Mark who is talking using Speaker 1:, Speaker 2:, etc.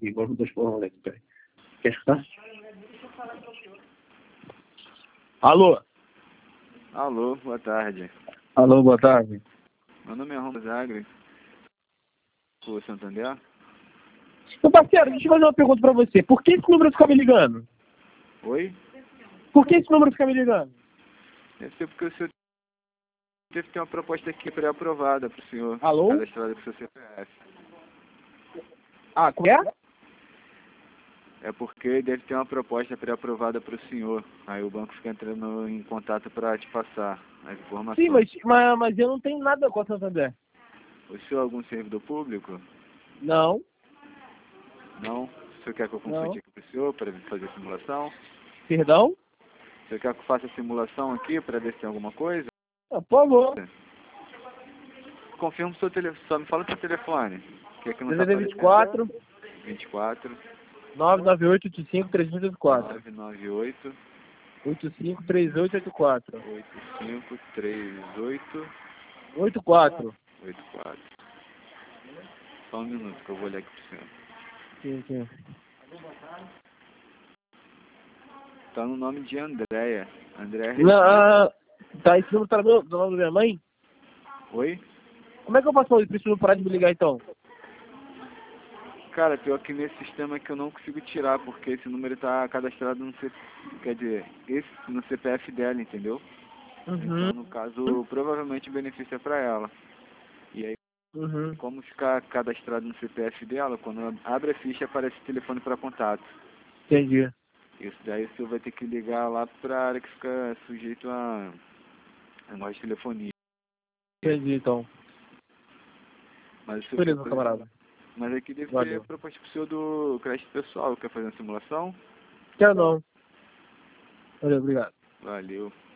Speaker 1: aqui. Agora vou expor o Alex, peraí. Quer escutar? Alô?
Speaker 2: Alô, boa tarde.
Speaker 1: Alô, boa tarde.
Speaker 2: Meu nome é Romulo Zagre. Rua Santander.
Speaker 1: Meu parceiro, deixa eu fazer uma pergunta pra você. Por que esse número fica me ligando?
Speaker 2: Oi?
Speaker 1: Por que esse número fica me ligando?
Speaker 2: Deve ser porque o senhor teve que ter uma proposta aqui pré-aprovada para o senhor.
Speaker 1: Alô?
Speaker 2: Cadastrada com o seu CPF.
Speaker 1: Ah, como é?
Speaker 2: É porque deve ter uma proposta pré-aprovada para o senhor. Aí o banco fica entrando em contato para te passar as informações.
Speaker 1: Sim, mas eu não tenho nada com a Santander.
Speaker 2: O senhor é algum servidor público?
Speaker 1: Não.
Speaker 2: Não? O senhor quer que eu
Speaker 1: Não.
Speaker 2: consulte aqui para o senhor para fazer a simulação?
Speaker 1: Perdão?
Speaker 2: O senhor quer que eu faça a simulação aqui para ver se tem alguma coisa?
Speaker 1: Ah, por favor.
Speaker 2: Confirma o seu telefone, só me fala o seu telefone. Que aqui não tá
Speaker 1: DDD 24
Speaker 2: 24
Speaker 1: 998 85 384
Speaker 2: 998
Speaker 1: 85 3884
Speaker 2: 8538
Speaker 1: 84.
Speaker 2: 84. Só um minuto que eu vou olhar aqui pro senhor.
Speaker 1: Sim, sim.
Speaker 2: Tá no nome de Andréia. Andréia
Speaker 1: Não,
Speaker 2: Regina.
Speaker 1: tá, esse número tá do nome da minha mãe?
Speaker 2: Oi?
Speaker 1: Como é que eu posso fazer pra esse número parar de me ligar então?
Speaker 2: Cara, pior que nesse sistema que eu não consigo tirar, porque esse número tá cadastrado no quer dizer, esse no CPF dela, entendeu?
Speaker 1: Uhum.
Speaker 2: Então, no caso, provavelmente o benefício é pra ela. E aí,
Speaker 1: Uhum.
Speaker 2: como ficar cadastrado no CPF dela, quando ela abre a ficha aparece o telefone para contato.
Speaker 1: Entendi.
Speaker 2: Isso daí o senhor vai ter que ligar lá para a área que fica sujeito a negócio de telefonia.
Speaker 1: Entendi então.
Speaker 2: Mas, o senhor
Speaker 1: Beleza, camarada.
Speaker 2: mas aqui deve
Speaker 1: Valeu.
Speaker 2: ter proposta pro senhor do crédito pessoal. Quer fazer uma simulação?
Speaker 1: Quero não. Valeu, obrigado.
Speaker 2: Valeu.